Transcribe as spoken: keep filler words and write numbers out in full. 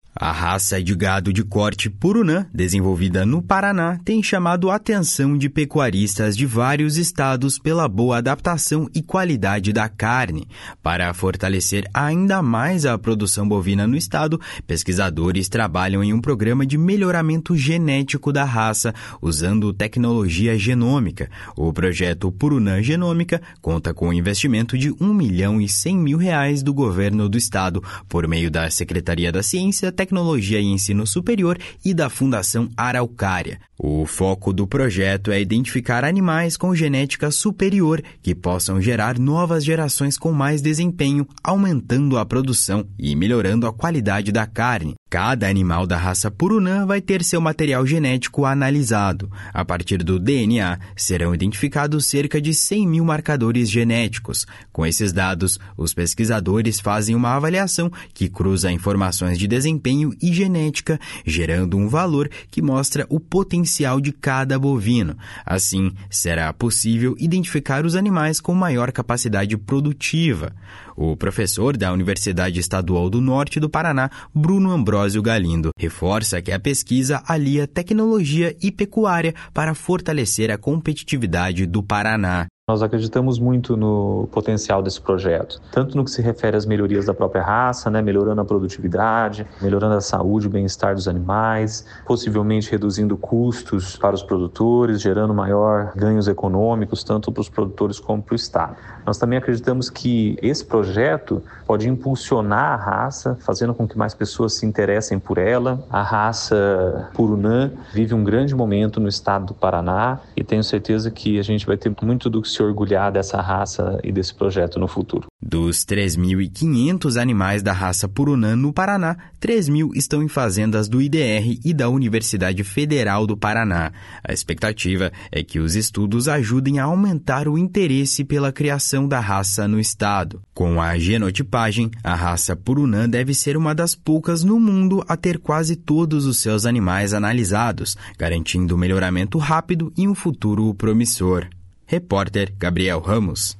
A raça de gado de corte Purunã, desenvolvida no Paraná, tem chamado a atenção de pecuaristas de vários estados pela boa adaptação e qualidade da carne. Para fortalecer ainda mais a produção bovina no estado, pesquisadores trabalham em um programa de melhoramento genético da raça, usando tecnologia genômica. O projeto Purunã Genômica conta com um investimento de um milhão e cem mil reais do governo do estado, por meio da Secretaria da Ciência, Tecnologia e Ensino Superior e da Fundação Araucária. O foco do projeto é identificar animais com genética superior que possam gerar novas gerações com mais desempenho, aumentando a produção e melhorando a qualidade da carne. Cada animal da raça Purunã vai ter seu material genético analisado. A partir do D N A, serão identificados cerca de cem mil marcadores genéticos. Com esses dados, os pesquisadores fazem uma avaliação que cruza informações de desempenho e genética, gerando um valor que mostra o potencial de cada bovino. Assim, será possível identificar os animais com maior capacidade produtiva. O professor da Universidade Estadual do Norte do Paraná, Bruno Ambrósio Galindo, reforça que a pesquisa alia tecnologia e pecuária para fortalecer a competitividade do Paraná. Nós acreditamos muito no potencial desse projeto, tanto no que se refere às melhorias da própria raça, né, melhorando a produtividade, melhorando a saúde e o bem-estar dos animais, possivelmente reduzindo custos para os produtores, gerando maior ganhos econômicos, tanto para os produtores como para o Estado. Nós também acreditamos que esse projeto pode impulsionar a raça, fazendo com que mais pessoas se interessem por ela. A raça Purunã vive um grande momento no estado do Paraná e tenho certeza que a gente vai ter muito do que se orgulhar dessa raça e desse projeto no futuro. Dos três mil e quinhentos animais da raça Purunã no Paraná, três mil estão em fazendas do I D R e da Universidade Federal do Paraná. A expectativa é que os estudos ajudem a aumentar o interesse pela criação da raça no estado. Com a genotipagem, a raça Purunã deve ser uma das poucas no mundo a ter quase todos os seus animais analisados, garantindo melhoramento rápido e um futuro promissor. Repórter Gabriel Ramos.